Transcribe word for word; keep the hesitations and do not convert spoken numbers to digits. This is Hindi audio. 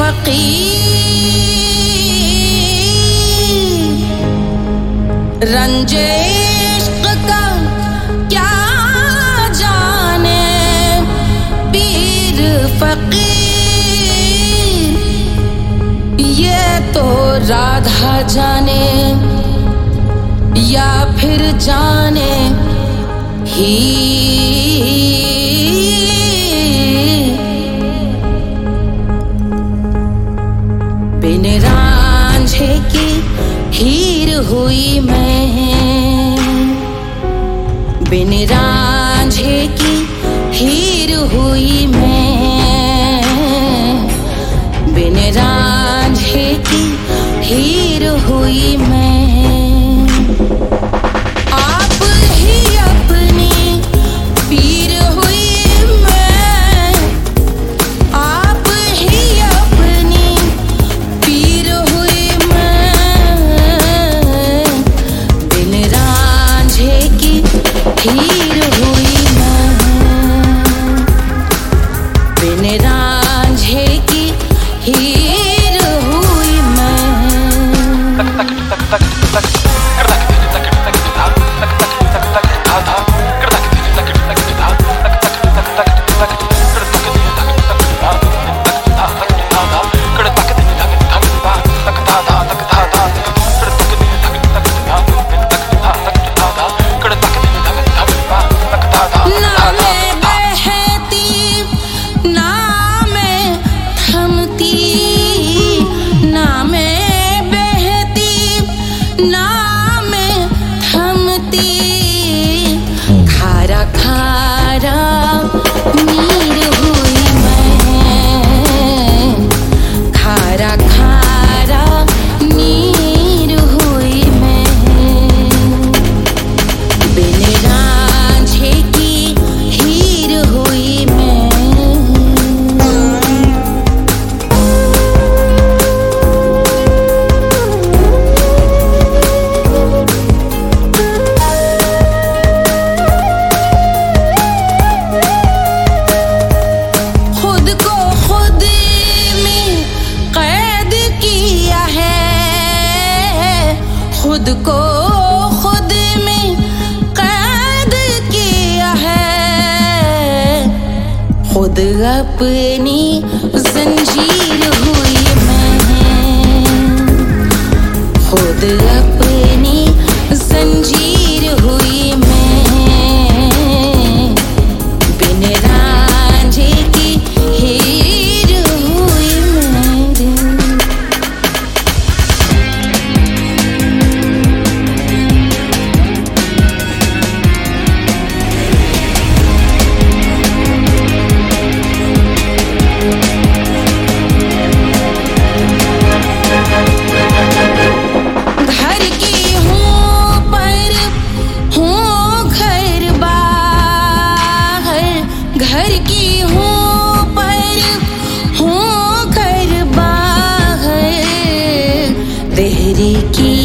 फकीर रंजे इश्क का क्या जाने पीर फकीर, ये तो राधा जाने या फिर जाने ही। बिन रांझे की हीर हुई मैं, बिन रांझे की हीर हुई मैं, बिन रांझे की हीर हुई मैं। आप ही अपनी पीर हुई मैं, आप ही अपनी पीर हुई मैं, बिन रांझे की हीर हुई मैं, बिन रांझे की हीर हुई मैं। खुद को खुद में कैद किया है, खुद अपनी जंजीर हुई मैं, खुद अपनी जंजीर हुई मैं, बिन रांझे की हीर हुई मैं। घर की हूँ पर हूँ घर बाहर, देहरी की